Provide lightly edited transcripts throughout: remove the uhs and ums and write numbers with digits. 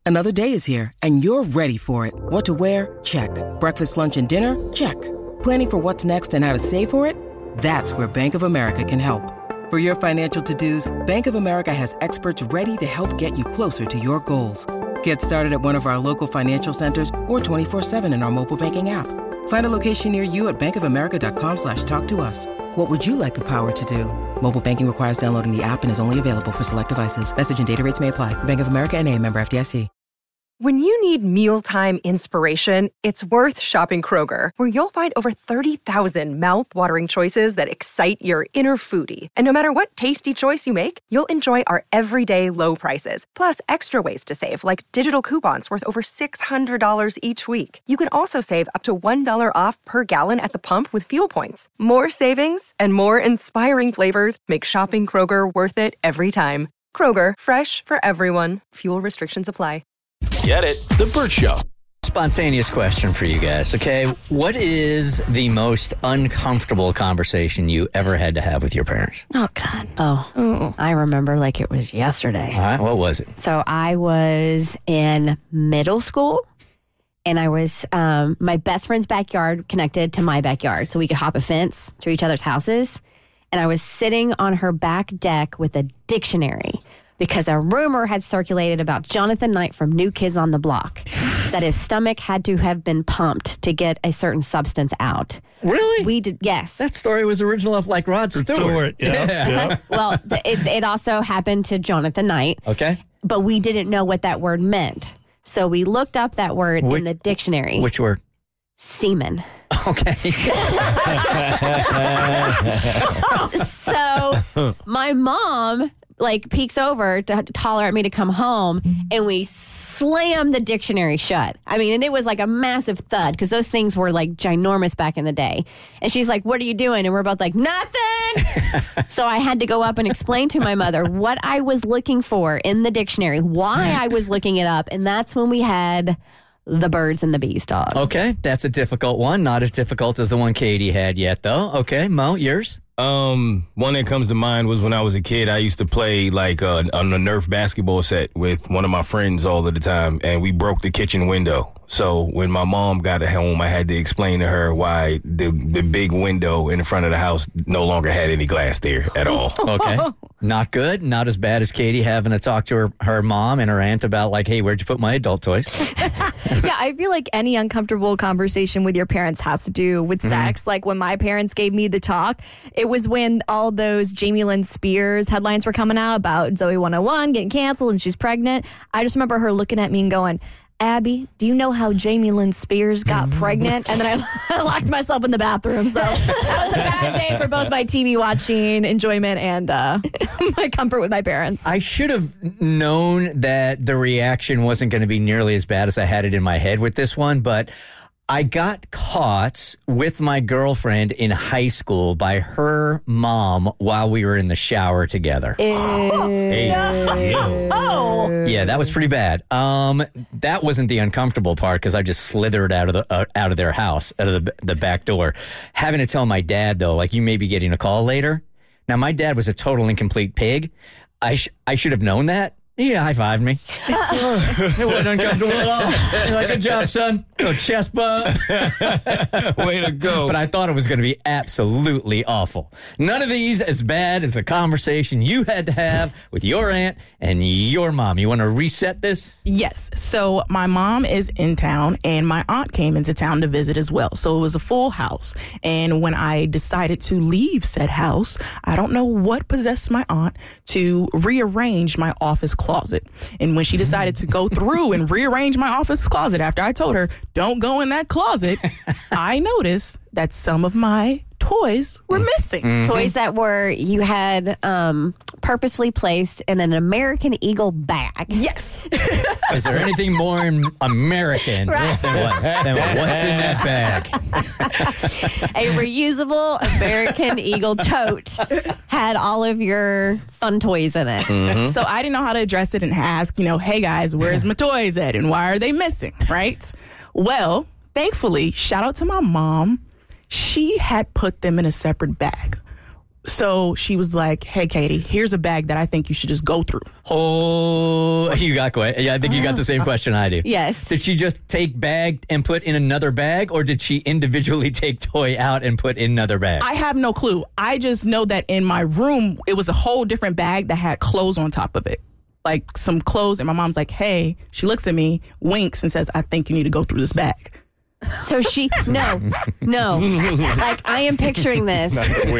Another day is here, and you're ready for it. What to wear? Check. Breakfast, lunch, and dinner? Check. Planning for what's next and how to save for it? That's where Bank of America can help. For your financial to-dos, Bank of America has experts ready to help get you closer to your goals. Get started at one of our local financial centers or 24/7 in our mobile banking app. Find a location near you at bankofamerica.com/talktous. What would you like the power to do? Mobile banking requires downloading the app and is only available for select devices. Message and data rates may apply. Bank of America N.A., member FDIC. When you need mealtime inspiration, it's worth shopping Kroger, where you'll find over 30,000 mouth-watering choices that excite your inner foodie. And no matter what tasty choice you make, you'll enjoy our everyday low prices, plus extra ways to save, like digital coupons worth over $600 each week. You can also save up to $1 off per gallon at the pump with fuel points. More savings and more inspiring flavors make shopping Kroger worth it every time. Kroger, fresh for everyone. Fuel restrictions apply. Get it? The Bert Show. Spontaneous question for you guys, okay? What is the most uncomfortable conversation you ever had to have with your parents? Oh, God. I remember like it was yesterday. All right, what was it? So I was in middle school, and I was my best friend's backyard connected to my backyard, so we could hop a fence to each other's houses. And I was sitting on her back deck with a dictionary because a rumor had circulated about Jonathan Knight from New Kids on the Block that his stomach had to have been pumped to get a certain substance out. Really? We did, yes. That story was original of like Rod Stewart. Yeah. Well, it also happened to Jonathan Knight. Okay. But we didn't know what that word meant. So we looked up that word in the dictionary. Which word? Semen. Okay. So my mom peeks over to holler at me to come home, and we slammed the dictionary shut. I mean, and it was like a massive thud because those things were like ginormous back in the day. And she's like, "What are you doing?" And we're both like, "Nothing." So I had to go up and explain to my mother what I was looking for in the dictionary, why I was looking it up. And that's when we had the birds and the bees dog. Okay, that's a difficult one. Not as difficult as the one Katie had yet, though. Okay, Mo, yours? One that comes to mind was when I was a kid. I used to play on a Nerf basketball set with one of my friends all of the time, and we broke the kitchen window. So when my mom got home, I had to explain to her why the big window in the front of the house no longer had any glass there at all. Okay. Not good. Not as bad as Katie having to talk to her mom and her aunt about hey, where'd you put my adult toys? Yeah, I feel like any uncomfortable conversation with your parents has to do with sex. Like when my parents gave me the talk, it was when all those Jamie Lynn Spears headlines were coming out about Zoe 101 getting canceled and she's pregnant. I just remember her looking at me and going, "Abby, do you know how Jamie Lynn Spears got pregnant?" And then I locked myself in the bathroom. So that was a bad day for both my TV watching enjoyment and my comfort with my parents. I should have known that the reaction wasn't going to be nearly as bad as I had it in my head with this one, but I got caught with my girlfriend in high school by her mom while we were in the shower together. Oh. Yeah, that was pretty bad. That wasn't the uncomfortable part because I just slithered out of their house, out of the back door. Having to tell my dad, though, you may be getting a call later. Now, my dad was a total incomplete pig. I should have known that. Yeah, high-fived me. It wasn't uncomfortable at all. Good job, son. Chest bump. Way to go. But I thought it was going to be absolutely awful. None of these as bad as the conversation you had to have with your aunt and your mom. You want to reset this? Yes. So my mom is in town, and my aunt came into town to visit as well. So it was a full house. And when I decided to leave said house, I don't know what possessed my aunt to rearrange my office closet. And when she decided to go through and rearrange my office closet after I told her, "Don't go in that closet," I noticed that some of my toys were missing. Mm-hmm. Toys that you had purposely placed in an American Eagle bag. Yes. Is there anything more American than what's in that bag? A reusable American Eagle tote had all of your fun toys in it. Mm-hmm. So I didn't know how to address it and ask, "Hey guys, where's my toys at and why are they missing?" Right? Well, thankfully, shout out to my mom. She had put them in a separate bag. So she was like, hey, Katie, here's a bag that I think you should just go through. Oh, you got quite. Yeah, I think you got the same question I do. Yes. Did she just take bag and put in another bag, or did she individually take toy out and put in another bag? I have no clue. I just know that in my room, it was a whole different bag that had clothes on top of it. Like some clothes. And my mom's like, hey, she looks at me, winks, and says, I think you need to go through this bag. So she, no. Like, I am picturing this.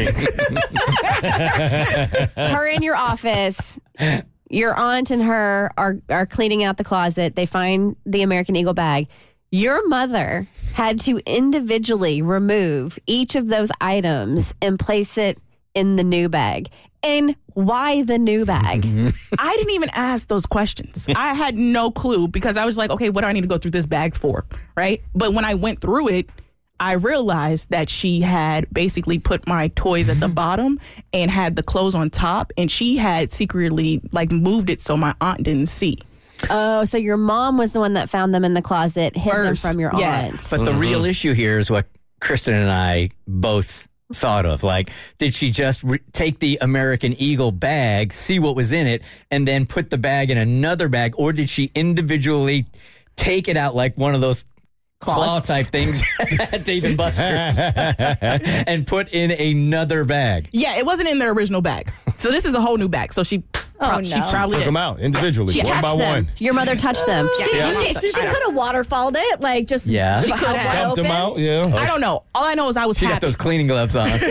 Her in your office, your aunt and her are cleaning out the closet. They find the American Eagle bag. Your mother had to individually remove each of those items and place it in the new bag. And why the new bag? I didn't even ask those questions. I had no clue because I was like, okay, what do I need to go through this bag for? Right. But when I went through it, I realized that she had basically put my toys at the bottom and had the clothes on top. And she had secretly like moved it so my aunt didn't see. Oh, so your mom was the one that found them in the closet, hid them from your aunt. But the real issue here is what Kristen and I both thought of. Like, did she just take the American Eagle bag, see what was in it, and then put the bag in another bag? Or did she individually take it out like one of those claw type things at Dave & Buster's and put in another bag? Yeah, it wasn't in their original bag. So this is a whole new bag. So she probably Took did. them out individually, She one touched by them. one. Your mother touched them. She could have waterfalled it, like just Yeah. she could have Dumped them out, yeah. I don't know. All I know is I was She happy. got those cleaning gloves on. You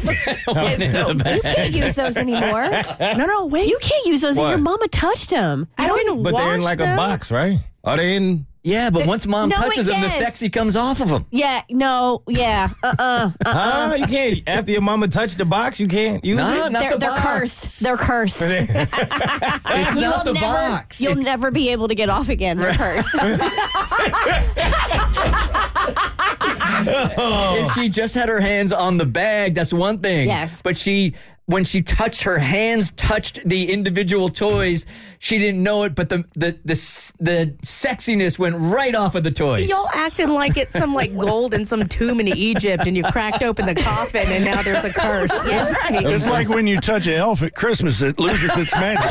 can't use those anymore. No, wait. You can't use those. What? Your mama touched them. I don't But they're in like a box, right? Are they in? Yeah, but once mom No, touches them, the yes. sexy comes off of them. Yeah, no, yeah, Huh? You can't. After your mama touched the box, you can't use No, it? not the they're box. cursed. They're cursed. It's not the box. You'll never be able to get off again. They're cursed. If she just had her hands on the bag, that's one thing. Yes. But when she touched, her hands touched the individual toys, she didn't know it, but the sexiness went right off of the toys. Y'all acting like it's some like gold in some tomb in Egypt and you cracked open the coffin and now there's a curse. Yeah, right. It's like when you touch an elf at Christmas, it loses its magic.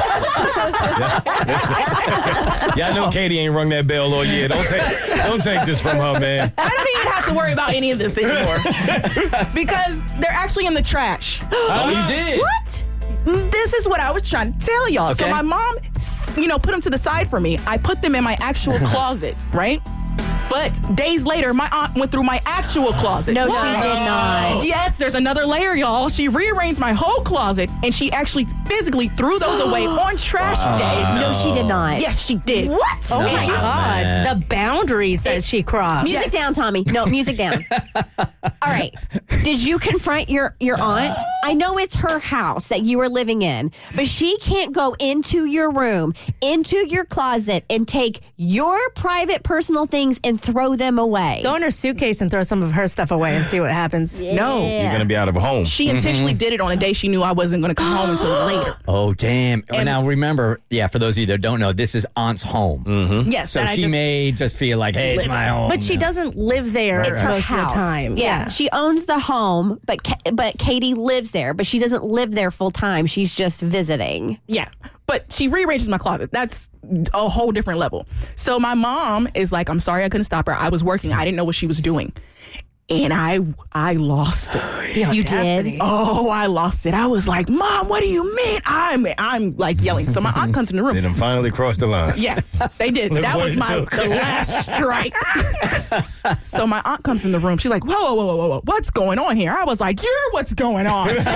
Yeah, I know Katie ain't rung that bell all year. Don't take this from her, man. I don't even have to worry about any of this anymore because they're actually in the trash. Oh, you did? What? This is what I was trying to tell y'all. Okay. So my mom, put them to the side for me. I put them in my actual closet, right? But days later, my aunt went through my actual closet. No, she did not. Yes, there's another layer, y'all. She rearranged my whole closet, and she actually physically threw those away on trash day. No, she did not. Yes, she did. What? Oh my God. man. The boundaries that she crossed. Music down, Tommy. No, music down. All right. Did you confront your aunt? I know it's her house that you were living in, but she can't go into your room, into your closet, and take your private personal things and throw them away. Go in her suitcase and throw some of her stuff away and see what happens. No. You're going to be out of a home. She intentionally did it on a day she knew I wasn't going to come home until later. Oh, damn. Now, remember, for those of you that don't know, this is aunt's home. Yes. So and I she just- may just feel like, hey, it's my home. But she doesn't live there It's her most house. of the time. Yeah, she owns the home, but Katie lives there, but she doesn't live there full time. She's just visiting. Yeah. But she rearranges my closet. That's a whole different level. So my mom is like, I'm sorry I couldn't stop her. I was working. I didn't know what she was doing. And I lost it. You did? Oh, I lost it. I was like, Mom, what do you mean? I'm like yelling. So my aunt comes in the room. They done finally crossed the line. Yeah, they did. Look That what was it my took. last strike. So my aunt comes in the room. She's like, whoa. What's going on here? I was like, you're what's going on. And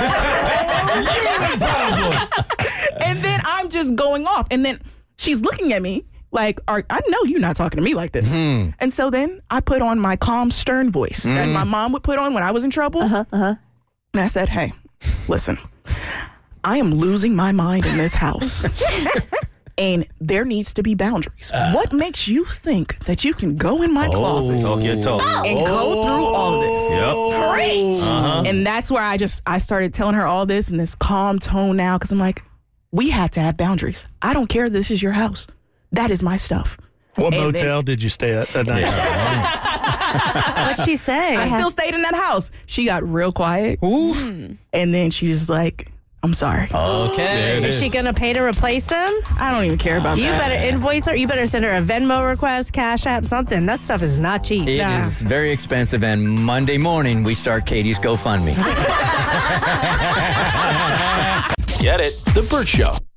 then I'm just going off. And then she's looking at me like, I know you're not talking to me like this. And so then I put on my calm, stern voice that my mom would put on when I was in trouble. And I said, hey, listen, I am losing my mind in this house. And there needs to be boundaries. What makes you think that you can go in my closet Talk your talk. and go through all of this? Yep. Preach. And that's where I started telling her all this in this calm tone now because I'm like, we have to have boundaries. I don't care if this is your house. That is my stuff. What And motel did you stay at that night? What'd she say? I still stayed in that house. She got real quiet. Ooh. And then she was like, I'm sorry. Okay. Is she going to pay to replace them? I don't even care about You that. better invoice her. You better send her a Venmo request, Cash App, something. That stuff is not cheap. It is very expensive, and Monday morning we start Katie's GoFundMe. Get it? The Burt Show.